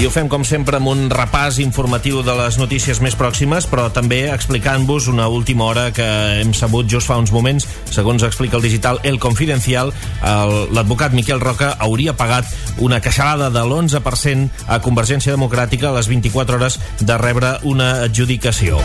ho fem, com sempre, amb un repàs informatiu de les notícies més pròximes, però també explicant-vos una última hora que hem sabut just fa uns moments. Segons explica el digital El Confidencial, l'advocat Miquel Roca hauria pagat una queixalada de l'11% a Convergència Democràtica a les 24 hores de rebre una adjudicació.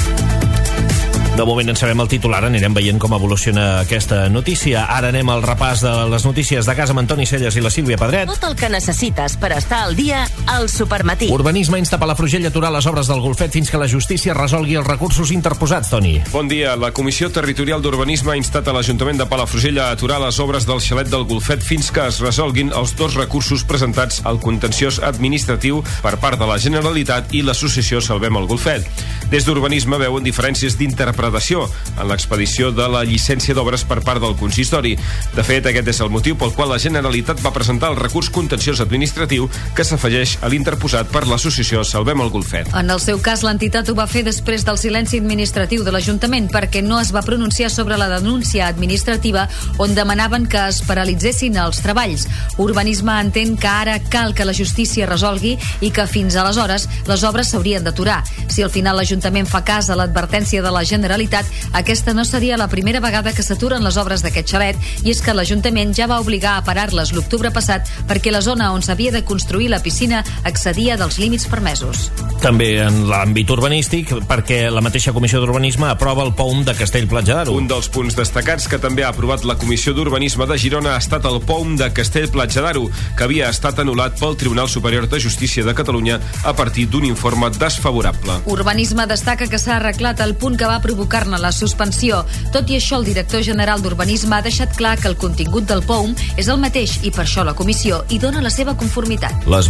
De moment en sabem el titular, anirem veient com evoluciona aquesta notícia. Ara anem al repàs de les notícies de casa amb Antoni Celles i la Sílvia Pedret. Tot el que necessites per estar al dia al Supermatí. Urbanisme insta Palafrugell a aturar les obres del Golfet fins que la justícia resolgui els recursos interposats, Toni. Bon dia. La Comissió Territorial d'Urbanisme ha instat a l'Ajuntament de Palafrugell a aturar les obres del xalet del Golfet fins que es resolguin els dos recursos presentats al contenciós administratiu per part de la Generalitat i l'associació Salvem el Golfet. Des d'Urbanisme veuen diferències d'interpretació en l'expedició de la llicència d'obres per part del consistori. De fet, aquest és el motiu pel qual la Generalitat va presentar el recurs contenciós administratiu que s'afegeix a l'interposat per l'associació Salvem el Golfet. En el seu cas, l'entitat ho va fer després del silenci administratiu de l'Ajuntament perquè no es va pronunciar sobre la denúncia administrativa on demanaven que es paralitzessin els treballs. Urbanisme entén que ara cal que la justícia resolgui i que fins aleshores les obres s'haurien d'aturar. Si al final l'Ajuntament fa cas a l'advertència de la Generalitat, aquesta no seria la primera vegada que s'aturen les obres d'aquest xalet, i és que l'Ajuntament ja va obligar a parar-les l'octubre passat perquè la zona on s'havia de construir la piscina excedia dels límits permesos. També en l'àmbit urbanístic, perquè la mateixa Comissió d'Urbanisme aprova el POUM de Castell-Platja d'Aro. Un dels punts destacats que també ha aprovat la Comissió d'Urbanisme de Girona ha estat el POUM de Castell-Platja d'Aro, que havia estat anul·lat pel Tribunal Superior de Justícia de Catalunya a partir d'un informe desfavorable. Urbanisme destaca que s'ha arreglat el punt que va provocar-ne la suspensió. Tot i això, el director general d'Urbanisme ha deixat clar que el contingut del POUM és el mateix i per això la comissió hi dona la seva conformitat. Les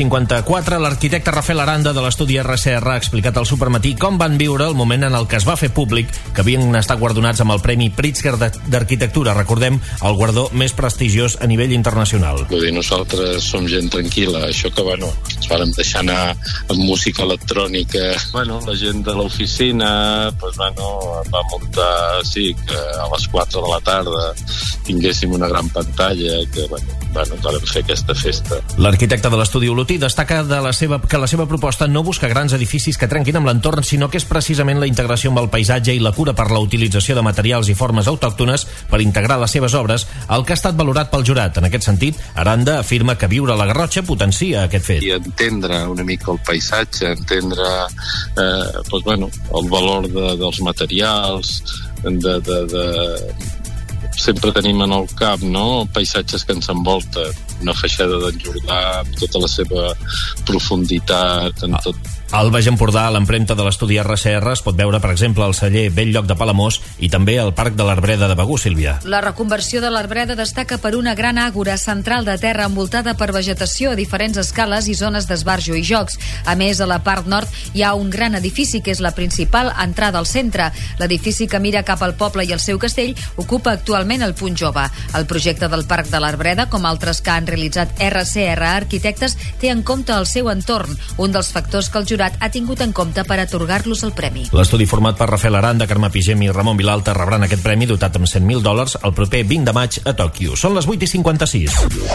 8:54, l'arquitecte Rafael Aranda de l'estudi RCR ha explicat al Supermatí com van viure el moment en el que es va fer públic que havien estat guardonats amb el Premi Pritzker d'Arquitectura. Recordem, el guardó més prestigiós a nivell internacional. Vull dir, nosaltres som gent tranquil·la, això que, ens vàrem deixar anar amb música electrònica. La gent de l'oficina, va muntar, que a les 4 de la tarda tinguéssim una gran pantalla, que vam fer aquesta festa. L'arquitecte de l'estudi Olotí destaca que la seva proposta no busca grans edificis que trenquin amb l'entorn, sinó que és precisament la integració amb el paisatge i la cura per la utilització de materials i formes autòctones per integrar les seves obres, el que ha estat valorat pel jurat. En aquest sentit, Aranda afirma que viure a la Garrotxa potencia aquest fet. I entendre una mica el paisatge, entendre el valor dels materials, sempre tenim en el cap, paisatges que ens envolten, una feixada d'en Jordà amb tota la seva profunditat en tot. Al Baix Empordà, a l'empremta de l'estudi RCR, es pot veure, per exemple, el celler Belllloc de Palamós i també el Parc de l'Arbreda de Begur, Sílvia. La reconversió de l'Arbreda destaca per una gran àgora central de terra envoltada per vegetació a diferents escales i zones d'esbarjo i jocs. A més, a la part nord hi ha un gran edifici que és la principal entrada al centre. L'edifici que mira cap al poble i el seu castell ocupa actualment el punt jove. El projecte del Parc de l'Arbreda, com altres que han realitzat RCR Arquitectes, té en compte el seu entorn, un dels factors que el jurat ha tingut en compte per atorgar-los el premi. L'estudi format per Rafael Aranda, Carme Pigem i Ramon Vilalta rebran aquest premi dotat amb $100.000 el proper 20 de maig a Tòquio. Són les 8:56.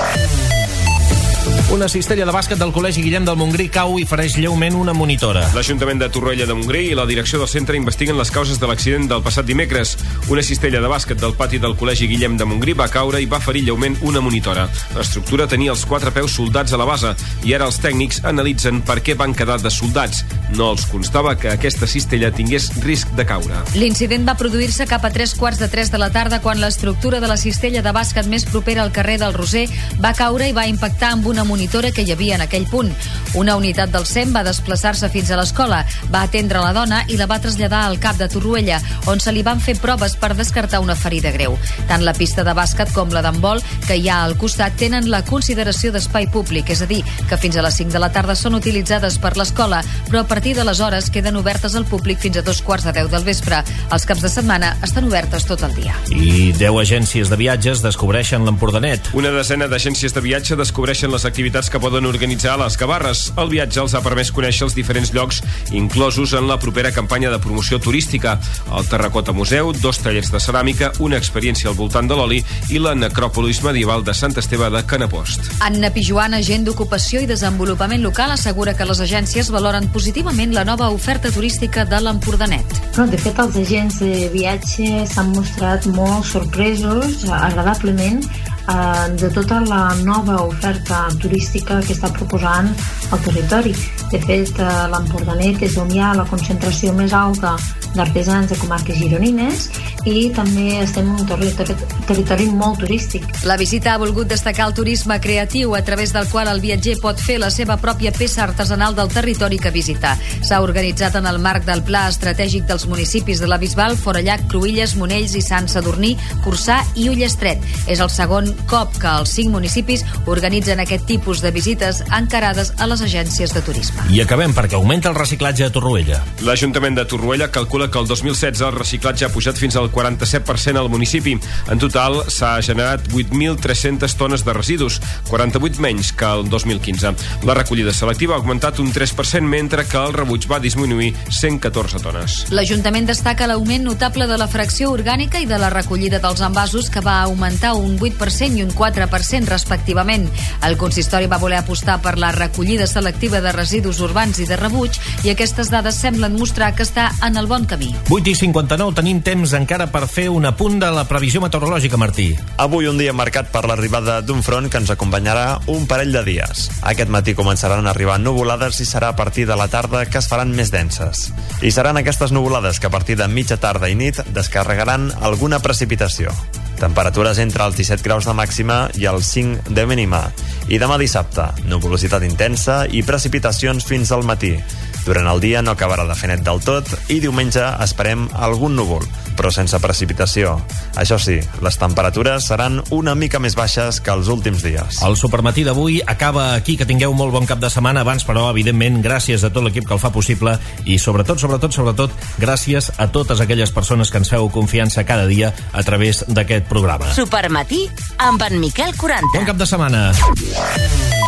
Una cistella de bàsquet del Col·legi Guillem del Montgrí cau i fereix lleument una monitora. L'Ajuntament de Torroella de Montgrí i la direcció del centre investiguen les causes de l'accident del passat dimecres. Una cistella de bàsquet del pati del Col·legi Guillem de Montgrí va caure i va ferir lleument una monitora. L'estructura tenia els 4 peus soldats a la base i ara els tècnics analitzen per què van quedar dessoldats. No els constava que aquesta cistella tingués risc de caure. L'incident va produir-se cap a 3:45 de la tarda quan l'estructura de la cistella de bàsquet més propera al carrer del Roser va caure i va impactar amb una monitora que hi havia en aquell punt. Una unitat del SEM va desplaçar-se fins a l'escola, va atendre la dona i la va traslladar al CAP de Torroella, on se li van fer proves per descartar una ferida greu. Tant la pista de bàsquet com la d'handbol que hi ha al costat tenen la consideració d'espai públic, és a dir, que fins a les 5 de la tarda són utilitzades per l'escola, però a partir d'aleshores queden obertes al públic fins a 2:45 del vespre. Els caps de setmana estan obertes tot el dia. I 10 agències de viatges descobreixen l'Empordanet. Una desena d'agències de viatge descobreixen la les activitats que poden organitzar a les Gavarres. El viatge els ha permès conèixer els diferents llocs inclosos en la propera campanya de promoció turística. El Terracota Museu, 2 tallers de ceràmica, una experiència al voltant de l'oli i la necròpolis medieval de Sant Esteve de Canapost. Anna Pijuan, agent d'Ocupació i Desenvolupament Local, assegura que les agències valoren positivament la nova oferta turística de l'Empordanet. De fet, els agents de viatge s'han mostrat molt sorpresos, agradablement, de tota la nova oferta turística que està proposant el territori. De fet, l'Empordanet és on hi ha la concentració més alta d'artesans de comarques gironines i també estem en un territori molt turístic. La visita ha volgut destacar el turisme creatiu a través del qual el viatger pot fer la seva pròpia peça artesanal del territori que visita. S'ha organitzat en el marc del Pla Estratègic dels municipis de la Bisbal, Forallac, Cruïlles, Monells i Sant Sadurní, Corçà i Ullestret. És el segon cop que els 5 municipis organitzen aquest tipus de visites encarades a les agències de turisme. I acabem perquè augmenta el reciclatge a Torroella. L'Ajuntament de Torroella calcula que el 2016 el reciclatge ha pujat fins al 47% al municipi. En total s'ha generat 8.300 tones de residus, 48 menys que el 2015. La recollida selectiva ha augmentat un 3%, mentre que el rebuig va disminuir 114 tones. L'Ajuntament destaca l'augment notable de la fracció orgànica i de la recollida dels envasos, que va augmentar un 8% i un 4% respectivament. El consistori va voler apostar per la recollida selectiva de residus urbans i de rebuig, i aquestes dades semblen mostrar que està en el bon camí. 8:59, tenim temps encara per fer un apunt de la previsió meteorològica, Martí. Avui un dia marcat per l'arribada d'un front que ens acompanyarà un parell de dies. Aquest matí començaran a arribar nuvolades i serà a partir de la tarda que es faran més denses. I seran aquestes nuvolades que a partir de mitja tarda i nit descarregaran alguna precipitació. Temperatures entre els 17 graus de màxima i els 5 de mínima. I demà dissabte, nuvolositat intensa i precipitacions fins al matí. Durant el dia no acabarà de fer net del tot i diumenge esperem algun núvol, però sense precipitació. Això sí, les temperatures seran una mica més baixes que els últims dies. El Supermatí d'avui acaba aquí. Que tingueu molt bon cap de setmana. Abans, però, evidentment, gràcies a tot l'equip que el fa possible i sobretot, gràcies a totes aquelles persones que ens feu confiança cada dia a través d'aquest programa. Supermatí amb en Miquel 40. Bon cap de setmana.